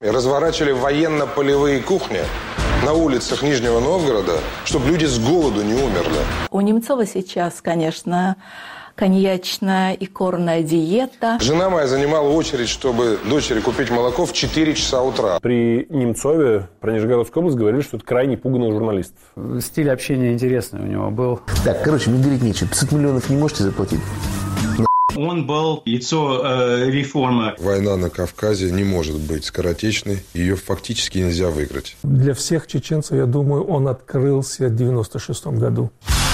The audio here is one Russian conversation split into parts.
Разворачивали военно-полевые кухни на улицах Нижнего Новгорода, чтобы люди с голоду не умерли. У Немцова сейчас, конечно, коньячная и корная диета. Жена моя занимала очередь, чтобы дочери купить молоко в 4 часа утра. При Немцове про Нижегородскую область говорили, что это крайне пуганный журналист. Стиль общения интересный у него был. Так, короче, мне говорить нечего. 500 миллионов не можете заплатить? Он был лицо реформы. Война на Кавказе не может быть скоротечной. Ее фактически нельзя выиграть. Для всех чеченцев, я думаю, он открылся в 1996 году.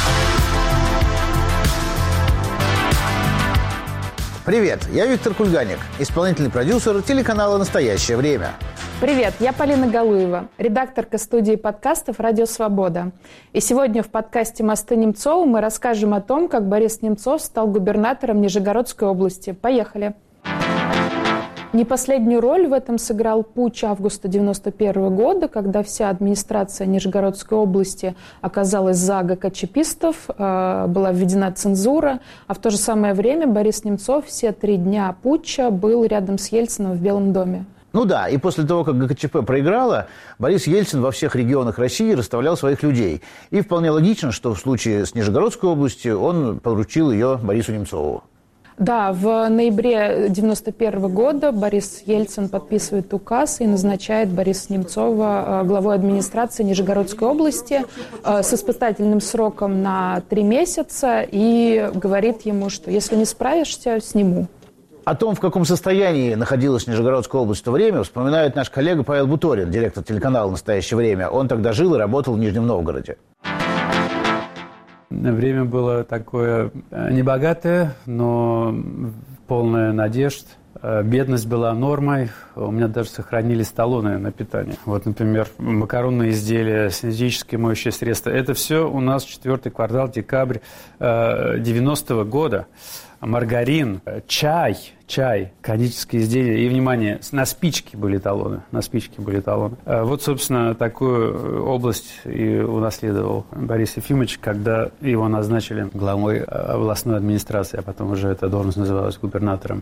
Привет, я Виктор Кульганик, исполнительный продюсер телеканала «Настоящее время». Привет, я Полина Галуева, редакторка студии подкастов «Радио Свобода». И сегодня в подкасте «Мосты Немцова» мы расскажем о том, как Борис Немцов стал губернатором Нижегородской области. Поехали! Не последнюю роль в этом сыграл путч августа 1991 года, когда вся администрация Нижегородской области оказалась за ГКЧПистов, была введена цензура, а в то же самое время Борис Немцов все 3 дня путча был рядом с Ельциным в Белом доме. Ну да, и после того, как ГКЧП проиграла, Борис Ельцин во всех регионах России расставлял своих людей. И вполне логично, что в случае с Нижегородской областью он поручил ее Борису Немцову. Да, в ноябре 1991 года Борис Ельцин подписывает указ и назначает Бориса Немцова главой администрации Нижегородской области с испытательным сроком на 3 месяца и говорит ему, что если не справишься, сниму. О том, в каком состоянии находилась Нижегородская область в то время, вспоминает наш коллега Павел Буторин, директор телеканала «Настоящее время». Он тогда жил и работал в Нижнем Новгороде. Время было такое небогатое, но полное надежд. Бедность была нормой. У меня даже сохранились талоны на питание. Вот, например, макаронные изделия, синтетические моющие средства. Это все у нас 4-й квартал, декабрь 90-го года. Маргарин, чай, кондитерские изделия. И, внимание, на спички были талоны. Вот, собственно, такую область и унаследовал Борис Ефимович, когда его назначили главой областной администрации, а потом уже эта должность называлась губернатором.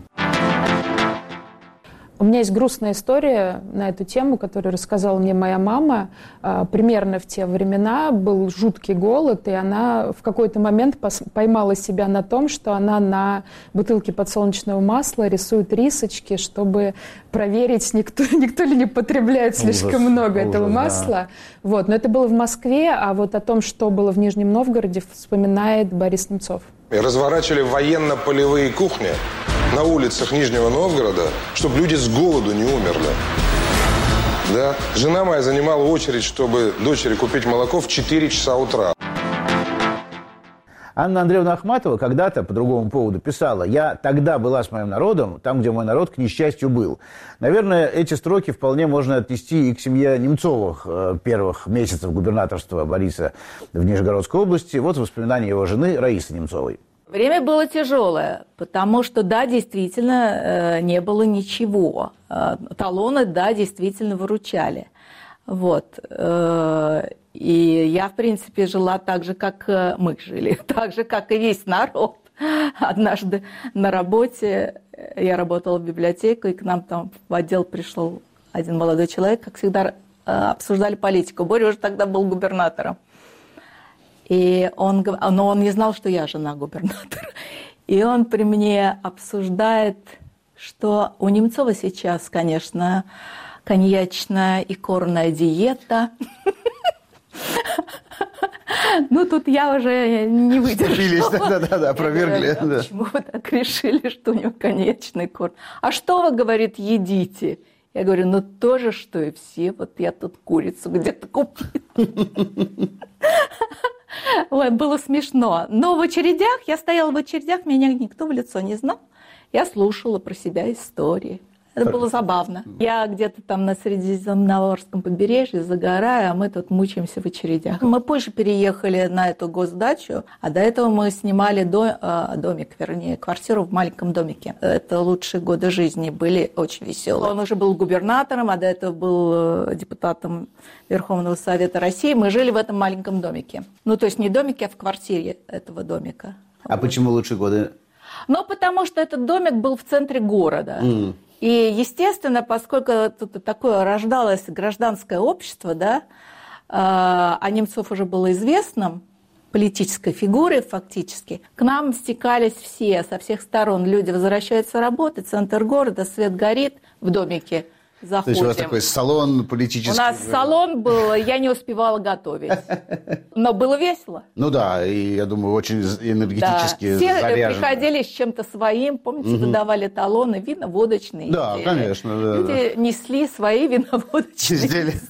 У меня есть грустная история на эту тему, которую рассказала мне моя мама. Примерно в те времена был жуткий голод, и она в какой-то момент поймала себя на том, что она на бутылке подсолнечного масла рисует рисочки, чтобы проверить, никто ли не потребляет слишком много этого масла. Да. Вот. Но это было в Москве, а вот о том, что было в Нижнем Новгороде, вспоминает Борис Немцов. Разворачивали военно-полевые кухни на улицах Нижнего Новгорода, чтобы люди с голоду не умерли. Да. Жена моя занимала очередь, чтобы дочери купить молоко в 4 часа утра. Анна Андреевна Ахматова когда-то по другому поводу писала: «Я тогда была с моим народом, там, где мой народ, к несчастью, был». Наверное, эти строки вполне можно отнести и к семье Немцовых первых месяцев губернаторства Бориса в Нижегородской области. Вот воспоминания его жены Раисы Немцовой. Время было тяжелое, потому что, да, действительно, не было ничего. Талоны, да, действительно выручали. Вот. И я, в принципе, жила так же, как мы жили, так же, как и весь народ. Однажды на работе я работала в библиотеке, и к нам там в отдел пришел один молодой человек, как всегда, обсуждали политику. Боря уже тогда был губернатором. Но он не знал, что я жена губернатора. И он при мне обсуждает, что у Немцова сейчас, конечно, коньячная и корная диета. Ну, тут я уже не выдержала. Да, опровергли. Почему вы так решили, что у него коньячный корм? А что вы, говорит, едите? Я говорю, ну, то же, что и все. Вот я тут курицу где-то купила. Ой, было смешно. Но я стояла в очередях, меня никто в лицо не знал. Я слушала про себя истории. Это было забавно. Я где-то там на Средиземноморском побережье загораю, а мы тут мучаемся в очередях. Мы позже переехали на эту госдачу, а до этого мы снимали квартиру в маленьком домике. Это лучшие годы жизни, были очень веселые. Он уже был губернатором, а до этого был депутатом Верховного Совета России. Мы жили в этом маленьком домике. Ну, то есть не домике, а в квартире этого домика. А почему лучшие годы? Ну, потому что этот домик был в центре города. И, естественно, поскольку тут такое рождалось гражданское общество, да, а Немцов уже был известным политической фигурой фактически, к нам стекались все, со всех сторон. Люди возвращаются работать, центр города, свет горит в домике. Заходим. То есть у вас такой салон политический? У нас салон был, я не успевала готовить. Но было весело. Ну да, и я думаю, очень энергетически все заряжено. приходили с чем-то своим, помните, выдавали талоны, вино-водочные Да, изделия. конечно. Да, люди несли свои вино-водочные изделия.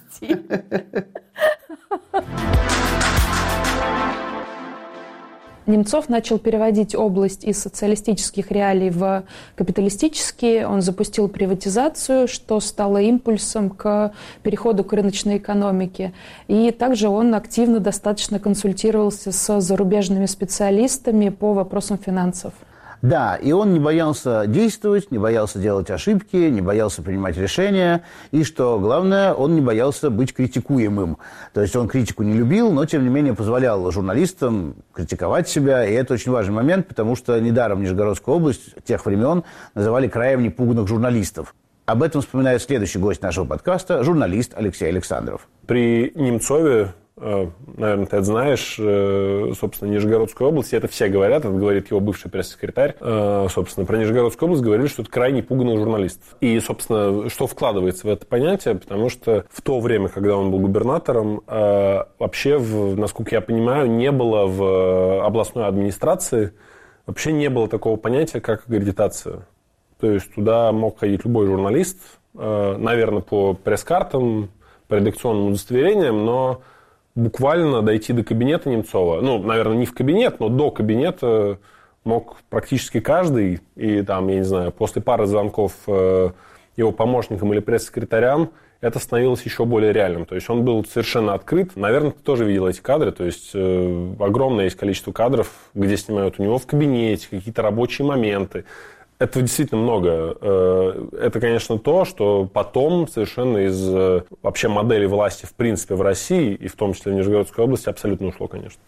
Немцов начал переводить область из социалистических реалий в капиталистические. Он запустил приватизацию, что стало импульсом к переходу к рыночной экономике. И также он активно достаточно консультировался с зарубежными специалистами по вопросам финансов. Да, и он не боялся действовать, не боялся делать ошибки, не боялся принимать решения. И, что главное, он не боялся быть критикуемым. То есть он критику не любил, но, тем не менее, позволял журналистам критиковать себя. И это очень важный момент, потому что недаром Нижегородскую область тех времен называли краем непуганных журналистов. Об этом вспоминает следующий гость нашего подкаста, журналист Алексей Александров. При Немцове, наверное, ты это знаешь, собственно, Нижегородскую область, и это все говорят, это говорит его бывший пресс-секретарь, собственно, про Нижегородскую область говорили, что это крайне пуганный журналист. И, собственно, что вкладывается в это понятие, потому что в то время, когда он был губернатором, вообще, насколько я понимаю, не было в областной администрации, вообще не было такого понятия, как аккредитация. То есть туда мог ходить любой журналист, наверное, по пресс-картам, по редакционным удостоверениям, но буквально дойти до кабинета Немцова, ну, наверное, не в кабинет, но до кабинета мог практически каждый, и там, я не знаю, после пары звонков его помощникам или пресс-секретарям это становилось еще более реальным. То есть он был совершенно открыт. Наверное, ты тоже видел эти кадры. То есть огромное есть количество кадров, где снимают у него в кабинете какие-то рабочие моменты. Этого действительно много. Это, конечно, то, что потом совершенно из вообще модели власти в принципе в России, и в том числе в Нижегородской области, абсолютно ушло, конечно.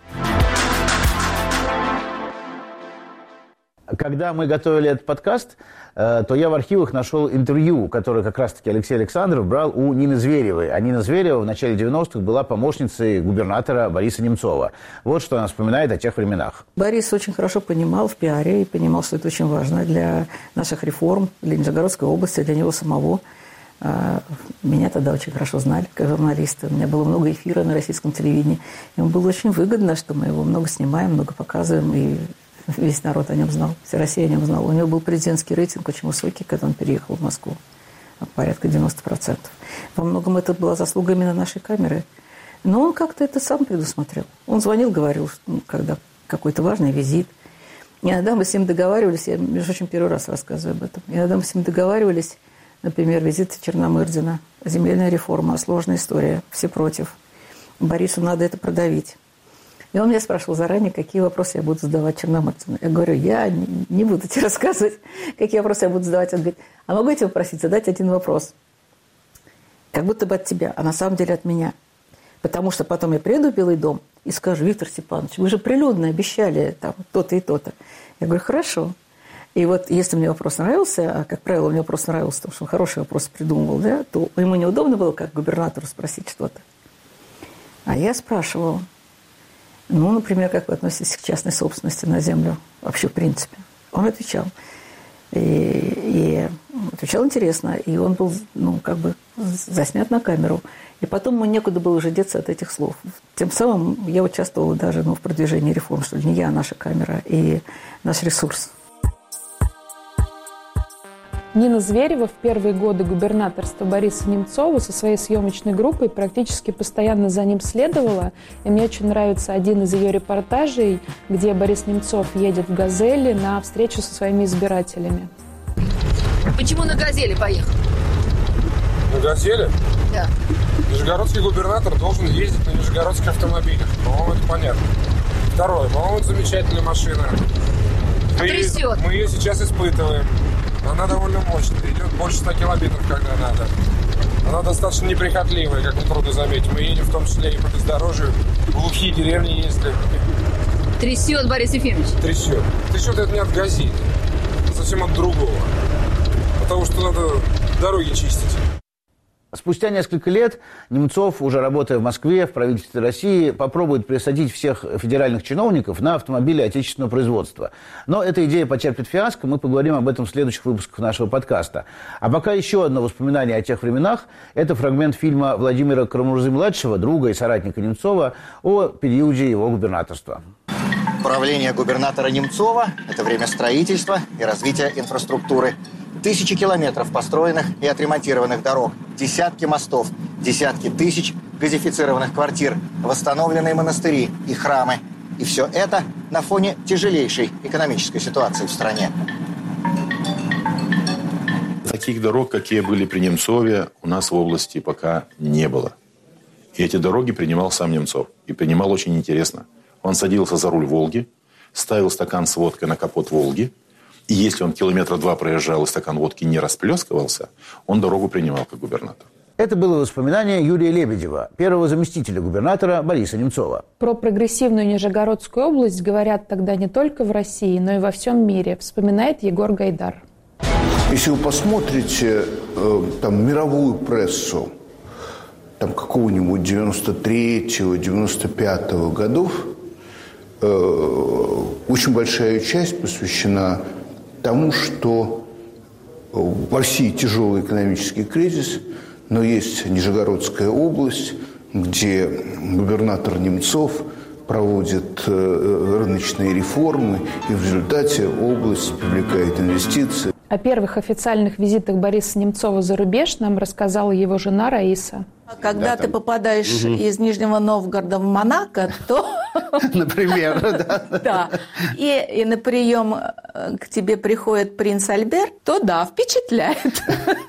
Когда мы готовили этот подкаст, то я в архивах нашел интервью, которое как раз-таки Алексей Александров брал у Нины Зверевой. А Нина Зверева в начале 90-х была помощницей губернатора Бориса Немцова. Вот что она вспоминает о тех временах. Борис очень хорошо понимал в пиаре и понимал, что это очень важно для наших реформ, для Нижегородской области, для него самого. Меня тогда очень хорошо знали как журналиста. У меня было много эфира на российском телевидении. Ему было очень выгодно, что мы его много снимаем, много показываем, и весь народ о нем знал, вся Россия о нем знала. У него был президентский рейтинг очень высокий, когда он переехал в Москву, порядка 90%. Во многом это была заслуга именно нашей камеры. Но он как-то это сам предусмотрел. Он звонил, говорил, когда какой-то важный визит. Иногда мы с ним договаривались, я, между прочим, первый раз рассказываю об этом. Иногда мы с ним договаривались, например, визит Черномырдина, земельная реформа, сложная история, все против. Борису надо это продавить. И он меня спрашивал заранее, какие вопросы я буду задавать Черномырдину. Я говорю, я не буду тебе рассказывать, какие вопросы я буду задавать. Он говорит, а могу я тебя попросить задать один вопрос? Как будто бы от тебя, а на самом деле от меня. Потому что потом я приеду в Белый дом и скажу, Виктор Степанович, вы же прилюдно обещали там то-то и то-то. Я говорю, хорошо. И вот если мне вопрос нравился, а, как правило, мне вопрос нравился, потому что он хороший вопрос придумывал, да, то ему неудобно было, как губернатору, спросить что-то. А я спрашивала, ну, например, как вы относитесь к частной собственности на землю вообще в принципе? Он отвечал. И отвечал интересно. И он был, ну, как бы заснят на камеру. И потом ему некуда было уже деться от этих слов. Тем самым я участвовала даже в продвижении реформ, что ли, не я, а наша камера и наш ресурс. Нина Зверева в первые годы губернаторства Бориса Немцова со своей съемочной группой практически постоянно за ним следовала. И мне очень нравится один из ее репортажей, где Борис Немцов едет в «Газели» на встречу со своими избирателями. Почему на «Газели» поехал? На «Газели»? Да. Нижегородский губернатор должен ездить на нижегородских автомобилях. По-моему, это понятно. Второе. По-моему, это замечательная машина. Трясет. Мы ее сейчас испытываем. Она довольно мощная, идет больше 100 километров, когда надо. Она достаточно неприхотливая, как нетрудно заметить. Мы едем в том числе и по бездорожью, в глухие деревни ездили. Трясет, Борис Ефимович. Трясет. Трясет это не от «Газели», совсем от другого. потому что надо дороги чистить. Спустя несколько лет Немцов, уже работая в Москве, в правительстве России, попробует пересадить всех федеральных чиновников на автомобили отечественного производства. Но эта идея потерпит фиаско, мы поговорим об этом в следующих выпусках нашего подкаста. А пока еще одно воспоминание о тех временах – это фрагмент фильма Владимира Карамурзы-младшего, друга и соратника Немцова, о периоде его губернаторства. Правление губернатора Немцова – это время строительства и развития инфраструктуры. Тысячи километров построенных и отремонтированных дорог, десятки мостов, десятки тысяч газифицированных квартир, восстановленные монастыри и храмы. И все это на фоне тяжелейшей экономической ситуации в стране. Таких дорог, какие были при Немцове, у нас в области пока не было. И эти дороги принимал сам Немцов. И принимал очень интересно. Он садился за руль «Волги», ставил стакан с водкой на капот «Волги», и если он километра 2 проезжал и стакан водки не расплескивался, он дорогу принимал как губернатор. Это было воспоминание Юрия Лебедева, первого заместителя губернатора Бориса Немцова. Про прогрессивную Нижегородскую область говорят тогда не только в России, но и во всем мире, вспоминает Егор Гайдар. Если вы посмотрите там, мировую прессу там, какого-нибудь 93-го, 95-го годов, очень большая часть посвящена тому, что в России тяжелый экономический кризис, но есть Нижегородская область, где губернатор Немцов проводит рыночные реформы, и в результате область привлекает инвестиции. О первых официальных визитах Бориса Немцова за рубеж нам рассказала его жена Раиса. Когда ты попадаешь из Нижнего Новгорода в Монако, то... Например, да. Да. И на прием к тебе приходит принц Альберт, то да, впечатляет.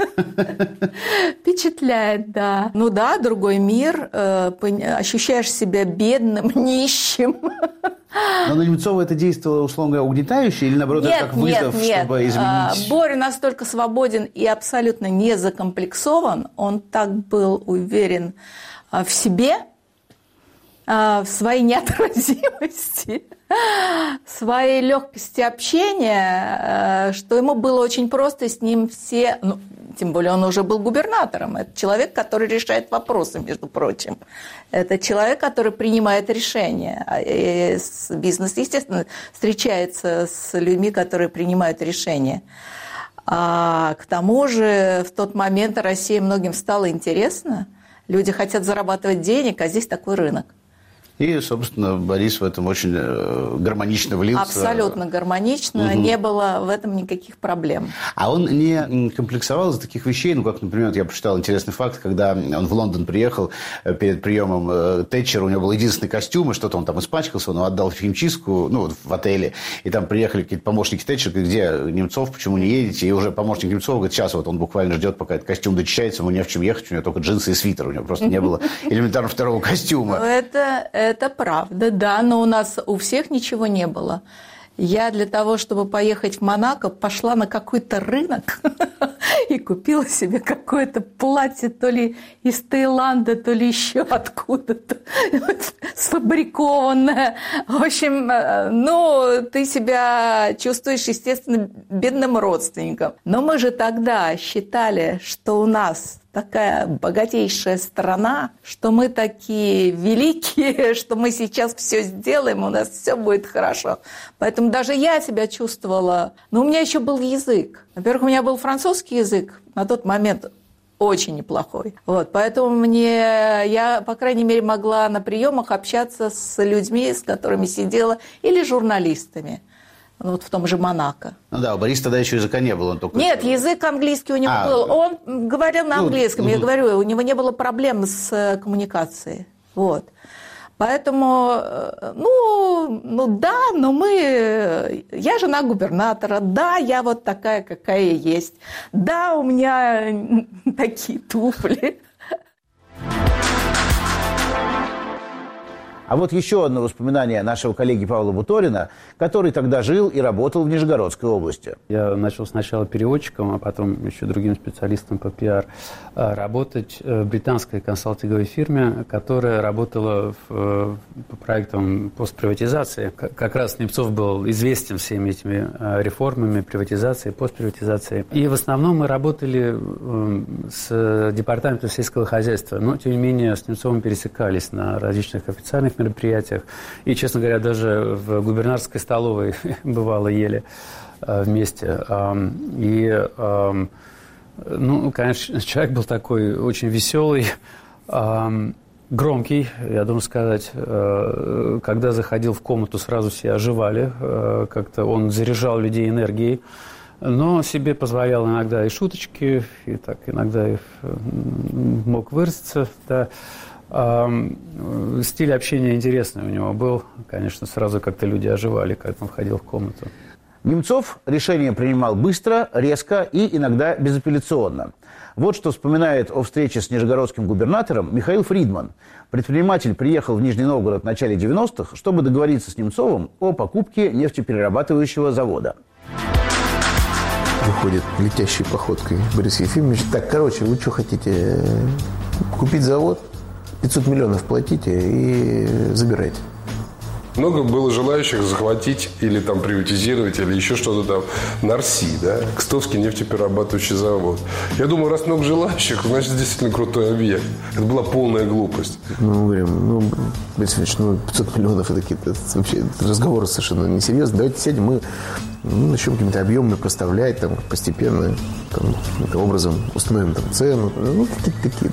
Впечатляет, да. Ну да, другой мир, ощущаешь себя бедным, нищим. Но на Немцова это действовало, условно говоря, угнетающе или, наоборот, это как вызов, чтобы изменить? Боря настолько свободен и абсолютно не закомплексован, он так был уверен в себе, в своей неотразимости, в своей легкости общения, что ему было очень просто с ним все... Ну, тем более он уже был губернатором. Это человек, который решает вопросы, между прочим. Это человек, который принимает решения. И бизнес, естественно, встречается с людьми, которые принимают решения. А к тому же в тот момент России многим стало интересно. Люди хотят зарабатывать денег, а здесь такой рынок. И, собственно, Борис в этом очень гармонично влился. Абсолютно гармонично, не было в этом никаких проблем. А он не комплексовал из таких вещей, ну, как, например, я прочитал интересный факт, когда он в Лондон приехал перед приемом Тэтчера, у него был единственный костюм, и что-то он там испачкался, он отдал в химчистку, ну, вот в отеле, и там приехали какие-то помощники Тэтчера, говорят, где Немцов, почему не едете? И уже помощник Немцова говорит, сейчас вот он буквально ждет, пока этот костюм дочищается, ему не в чем ехать, у него только джинсы и свитер, у него просто не было элементарно второго костюма. Это правда, да, но у нас у всех ничего не было. Я для того, чтобы поехать в Монако, пошла на какой-то рынок и купила себе какое-то платье то ли из Таиланда, то ли еще откуда-то, сфабрикованное. В общем, ну, ты себя чувствуешь, естественно, бедным родственником. Но мы же тогда считали, что у нас такая богатейшая страна, что мы такие великие, что мы сейчас все сделаем, у нас все будет хорошо. Поэтому даже я себя чувствовала... Но у меня еще был язык. Во-первых, у меня был французский язык на тот момент очень неплохой. Вот, поэтому я, по крайней мере, могла на приемах общаться с людьми, с которыми сидела, или журналистами. Вот в том же Монако. Ну да, у Бориса тогда еще языка не было. Он только... Нет, язык английский у него был. Он говорил на английском. Я говорю, у него не было проблем с коммуникацией. Вот. Поэтому, ну да, но я жена губернатора, да, я вот такая, какая есть. Да, у меня такие туфли. А вот еще одно воспоминание нашего коллеги Павла Буторина, который тогда жил и работал в Нижегородской области. Я начал сначала переводчиком, а потом еще другим специалистом по пиар работать в британской консалтинговой фирме, которая работала по проектам постприватизации. Как раз Немцов был известен всеми этими реформами, приватизацией, постприватизацией. И в основном мы работали с департаментом сельского хозяйства, но, тем не менее, с Немцовым пересекались на различных официальных мероприятиях. И, честно говоря, даже в губернаторской столовой бывало ели вместе. И, ну, конечно, человек был такой очень веселый, громкий, я должен сказать. Когда заходил в комнату, сразу все оживали. Как-то он заряжал людей энергией. Но себе позволял иногда и шуточки, и так иногда и мог выразиться. Да. Стиль общения интересный у него был. Конечно, сразу как-то люди оживали, когда он входил в комнату. Немцов решение принимал быстро, резко и иногда безапелляционно. Вот что вспоминает о встрече с нижегородским губернатором Михаил Фридман. Предприниматель приехал в Нижний Новгород в начале 90-х, чтобы договориться с Немцовым о покупке нефтеперерабатывающего завода. Выходит летящей походкой Борис Ефимович. Так, короче, вы что хотите? Купить завод, 500 миллионов платите и забирайте. Много было желающих захватить или там приватизировать, или еще что-то там. Нарси, да? Кстовский нефтеперерабатывающий завод. Я думаю, раз много желающих, значит, действительно крутой объект. Это была полная глупость. Ну, мы говорим, Борис Ильич, 500 миллионов это какие-то вообще разговоры совершенно несерьезные. Давайте сядем, мы начнем какими-то объемами поставлять, там, постепенно, там, каким-то образом установим там цену. Ну, какие-то такие.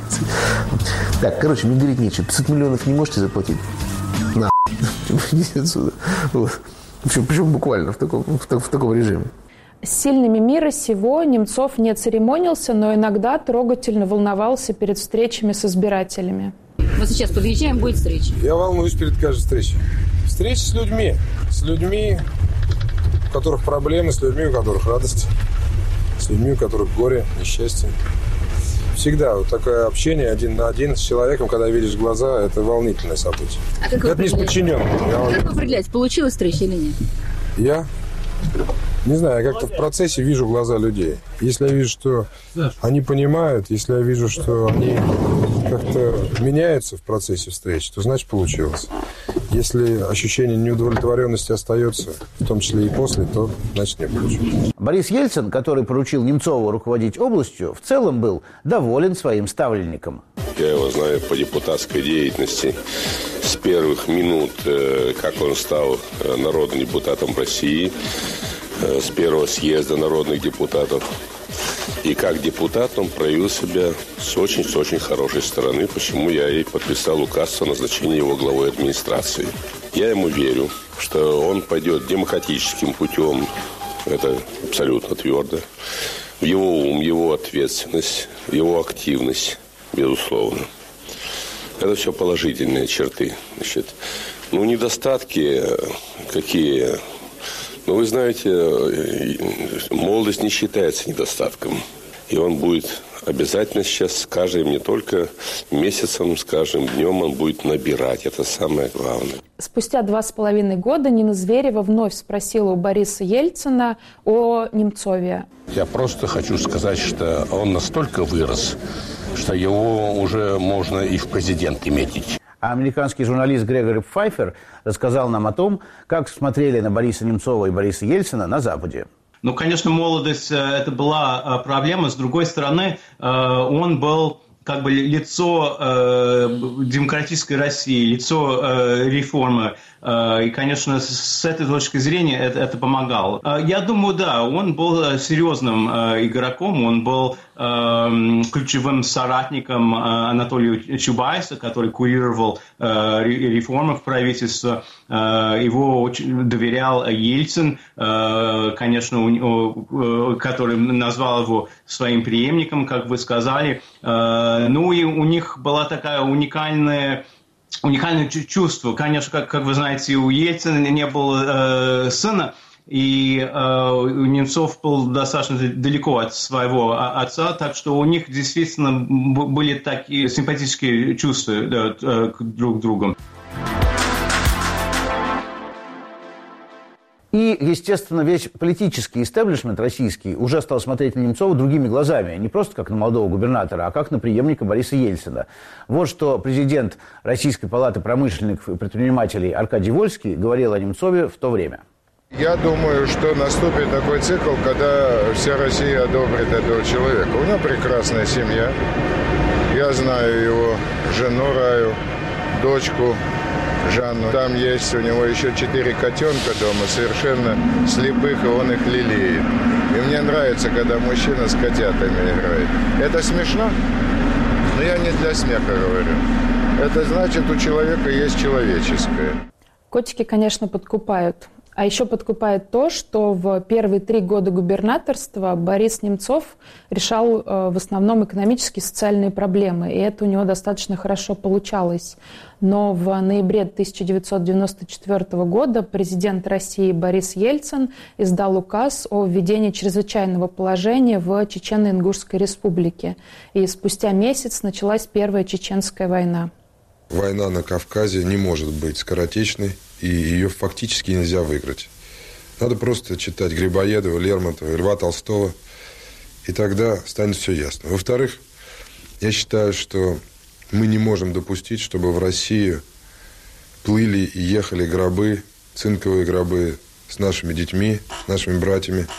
Так, короче, мне говорить нечего. 500 миллионов не можете заплатить? На. Идите отсюда. Вот. Причем буквально в таком режиме. С сильными мира сего Немцов не церемонился, но иногда трогательно волновался перед встречами с избирателями. Мы сейчас подъезжаем, будет встреча. Я волнуюсь перед каждой встречей. Встреча с людьми. С людьми, у которых проблемы, с людьми, у которых радость. С людьми, у которых горе, несчастье. Всегда вот такое общение один на один с человеком, когда видишь в глаза, это волнительное событие. А как это не с подчиненным. Как вы определяете, получилась встреча или нет? Я? Не знаю, я как-то в процессе вижу глаза людей. Если я вижу, что они понимают, если я вижу, что они как-то меняются в процессе встречи, то значит получилось. Если ощущение неудовлетворенности остается, в том числе и после, то значит не получилось. Борис Ельцин, который поручил Немцову руководить областью, в целом был доволен своим ставленником. Я его знаю по депутатской деятельности с первых минут, как он стал народным депутатом России, с первого съезда народных депутатов. И как депутат он проявил себя с очень хорошей стороны, почему я и подписал указ о назначении его главой администрации. Я ему верю, что он пойдет демократическим путем, это абсолютно твердо. В его ум, его ответственность, его активность, безусловно. Это все положительные черты. Значит, недостатки какие... Но вы знаете, молодость не считается недостатком. И он будет обязательно сейчас, с каждым не только месяцем, с каждым днем он будет набирать. Это самое главное. Спустя 2,5 года Нина Зверева вновь спросила у Бориса Ельцина о Немцове. Я просто хочу сказать, что он настолько вырос, что его уже можно и в президенты метить. А американский журналист Грегори Пфайфер рассказал нам о том, как смотрели на Бориса Немцова и Бориса Ельцина на Западе. Ну, конечно, молодость – это была проблема. С другой стороны, он был как бы лицо демократической России, лицо реформы. И, конечно, с этой точки зрения это помогало. Я думаю, да, он был серьезным игроком, он был ключевым соратником Анатолия Чубайса, который курировал реформы в правительстве. Его очень доверял Ельцин, конечно, который назвал его своим преемником, как вы сказали. Ну и у них была такая уникальное чувство. Конечно, как вы знаете, у Ельцина не было сына, и Немцов был достаточно далеко от своего отца, так что у них действительно были такие симпатические чувства друг к другу. И, естественно, весь политический истеблишмент российский уже стал смотреть на Немцова другими глазами. Не просто как на молодого губернатора, а как на преемника Бориса Ельцина. Вот что президент Российской палаты промышленников и предпринимателей Аркадий Вольский говорил о Немцове в то время. Я думаю, что наступит такой цикл, когда вся Россия одобрит этого человека. У него прекрасная семья. Я знаю его жену Раю, дочку Жанну. Там есть у него еще 4 котенка дома, совершенно слепых, и он их лелеет. И мне нравится, когда мужчина с котятами играет. Это смешно? Но я не для смеха говорю. Это значит, у человека есть человеческое. Котики, конечно, подкупают. А еще подкупает то, что в первые 3 года губернаторства Борис Немцов решал в основном экономические и социальные проблемы. И это у него достаточно хорошо получалось. Но в ноябре 1994 года президент России Борис Ельцин издал указ о введении чрезвычайного положения в Чечено-Ингушской республике. И спустя месяц началась Первая Чеченская война. Война на Кавказе не может быть скоротечной, и ее фактически нельзя выиграть. Надо просто читать Грибоедова, Лермонтова, Льва Толстого, и тогда станет все ясно. Во-вторых, я считаю, что мы не можем допустить, чтобы в Россию плыли и ехали гробы, цинковые гробы с нашими детьми, с нашими братьями.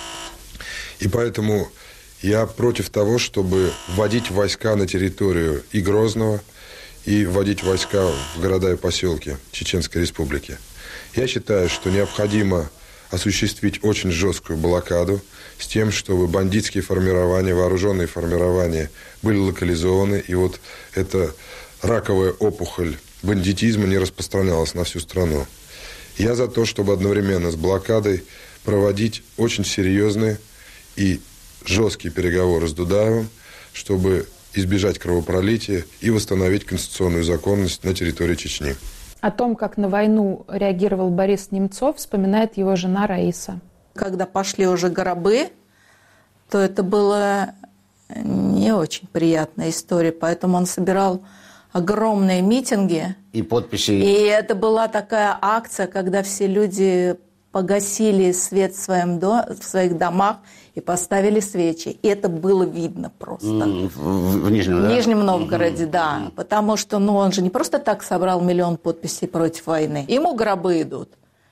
И поэтому я против того, чтобы вводить войска на территорию и Грозного, и вводить войска в города и поселки Чеченской Республики. Я считаю, что необходимо осуществить очень жесткую блокаду с тем, чтобы бандитские формирования, вооруженные формирования были локализованы, и вот эта раковая опухоль бандитизма не распространялась на всю страну. Я за то, чтобы одновременно с блокадой проводить очень серьезные и жесткие переговоры с Дудаевым, чтобы избежать кровопролития и восстановить конституционную законность на территории Чечни. О том, как на войну реагировал Борис Немцов, вспоминает его жена Раиса. Когда пошли уже гробы, то это была не очень приятная история, поэтому он собирал огромные митинги. И подписи. И это была такая акция, когда все люди погасили свет в своих домах и поставили свечи. И это было видно просто. В Нижнем, да? В Нижнем Новгороде, да. Потому что он же не просто так собрал 1 миллион подписей против войны. Ему гробы идут.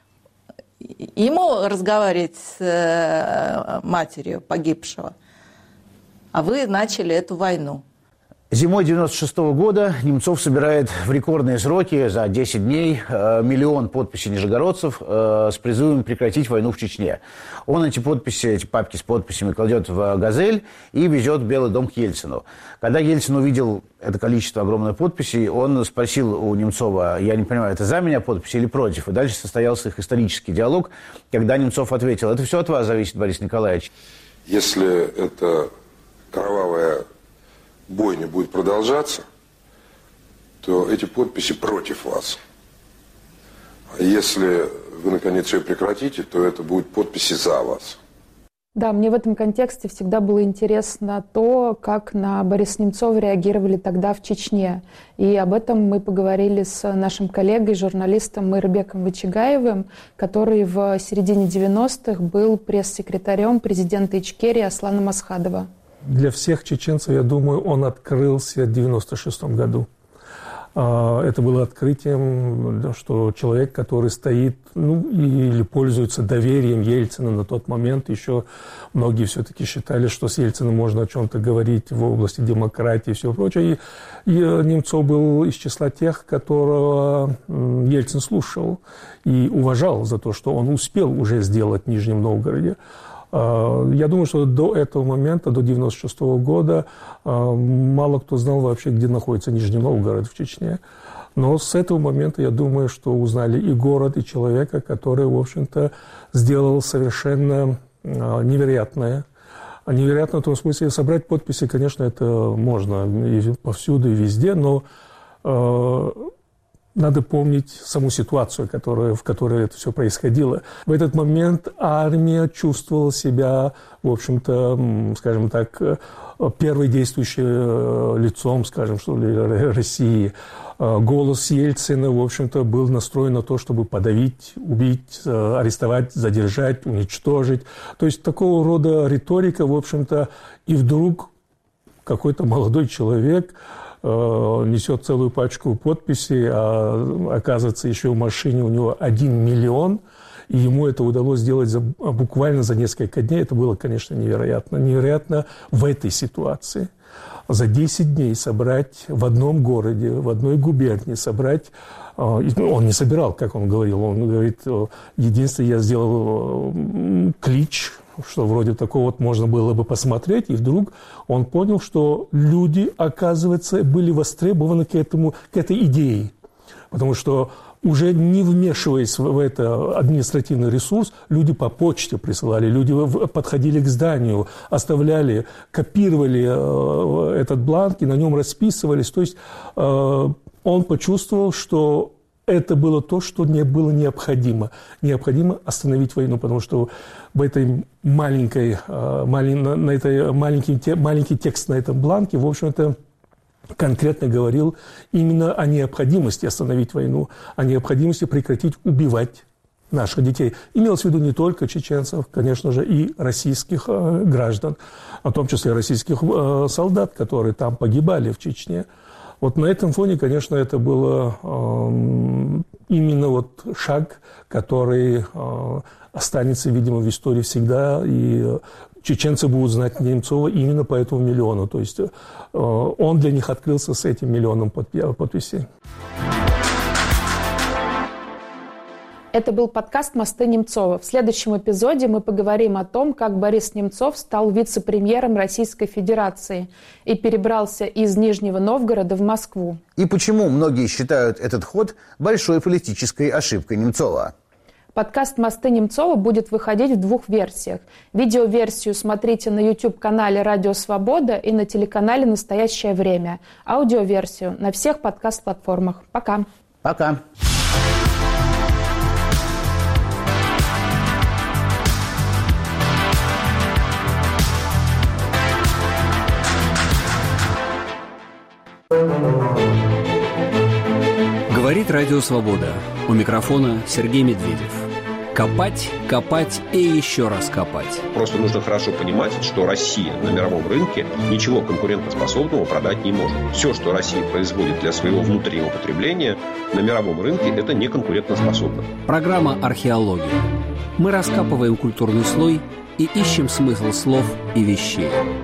Ему разговаривать с матерью погибшего. А вы начали эту войну. Зимой 1996 года Немцов собирает в рекордные сроки за 10 дней 1 миллион подписей нижегородцев с призывом прекратить войну в Чечне. Он эти папки с подписями кладет в «Газель» и везет в Белый дом к Ельцину. Когда Ельцин увидел это количество огромных подписей, он спросил у Немцова: я не понимаю, это за меня подписи или против? И дальше состоялся их исторический диалог, когда Немцов ответил: это все от вас зависит, Борис Николаевич. Если это кровавая бойня будет продолжаться, то эти подписи против вас. А если вы, наконец, ее прекратите, то это будут подписи за вас. Да, мне в этом контексте всегда было интересно то, как на Бориса Немцова реагировали тогда в Чечне. И об этом мы поговорили с нашим коллегой, журналистом Майрбеком Вачигаевым, который в середине 90-х был пресс-секретарем президента Ичкерии Аслана Масхадова. Для всех чеченцев, я думаю, он открылся в 1996 году. Это было открытием, что человек, который стоит, или пользуется доверием Ельцина на тот момент, еще многие все-таки считали, что с Ельциным можно о чем-то говорить в области демократии и все прочее. И Немцов был из числа тех, которого Ельцин слушал и уважал за то, что он успел уже сделать в Нижнем Новгороде. Я думаю, что до этого момента, до 1996 года, мало кто знал вообще, где находится Нижний Новгород в Чечне. Но с этого момента, я думаю, что узнали и город, и человека, который, в общем-то, сделал совершенно невероятное. Невероятно в том смысле, собрать подписи, конечно, это можно и повсюду, и везде, но надо помнить саму ситуацию, в которой это все происходило. В этот момент армия чувствовала себя, в общем-то, скажем так, первой действующей лицом, скажем, что ли, России. Голос Ельцина, в общем-то, был настроен на то, чтобы подавить, убить, арестовать, задержать, уничтожить. То есть такого рода риторика, в общем-то, и вдруг какой-то молодой человек несет целую пачку подписей, а оказывается, еще в машине у него 1 миллион, и ему это удалось сделать буквально за несколько дней. Это было, конечно, невероятно. Невероятно в этой ситуации. За 10 дней собрать в одном городе, в одной губернии, собрать... Он не собирал, как он говорил. Он говорит, единственное, я сделал клич, что вроде такого вот можно было бы посмотреть, и вдруг он понял, что люди, оказывается, были востребованы к этой идее. Потому что уже не вмешиваясь в это административный ресурс, люди по почте присылали, люди подходили к зданию, оставляли, копировали этот бланк и на нем расписывались. То есть он почувствовал, что это было то, что не было необходимо. Необходимо остановить войну, потому что в этой маленький текст на этом бланке, в общем-то, конкретно говорил именно о необходимости остановить войну, о необходимости прекратить убивать наших детей. Имелось в виду не только чеченцев, конечно же, и российских граждан, в том числе российских солдат, которые там погибали в Чечне. Вот на этом фоне, конечно, это было именно вот шаг, который останется, видимо, в истории всегда, и чеченцы будут знать Немцова именно по этому миллиону. То есть он для них открылся с этим миллионом подписей. Это был подкаст «Мосты Немцова». В следующем эпизоде мы поговорим о том, как Борис Немцов стал вице-премьером Российской Федерации и перебрался из Нижнего Новгорода в Москву. И почему многие считают этот ход большой политической ошибкой Немцова. Подкаст «Мосты Немцова» будет выходить в 2 версиях. Видеоверсию смотрите на YouTube-канале «Радио Свобода» и на телеканале «Настоящее время». Аудиоверсию на всех подкаст-платформах. Пока. Пока. Говорит Радио Свобода. У микрофона Сергей Медведев. Копать, копать и еще раз копать. Просто нужно хорошо понимать, что Россия на мировом рынке ничего конкурентоспособного продать не может. Все, что Россия производит для своего внутреннего потребления, на мировом рынке это не конкурентоспособно. Программа «Археология». Мы раскапываем культурный слой и ищем смысл слов и вещей.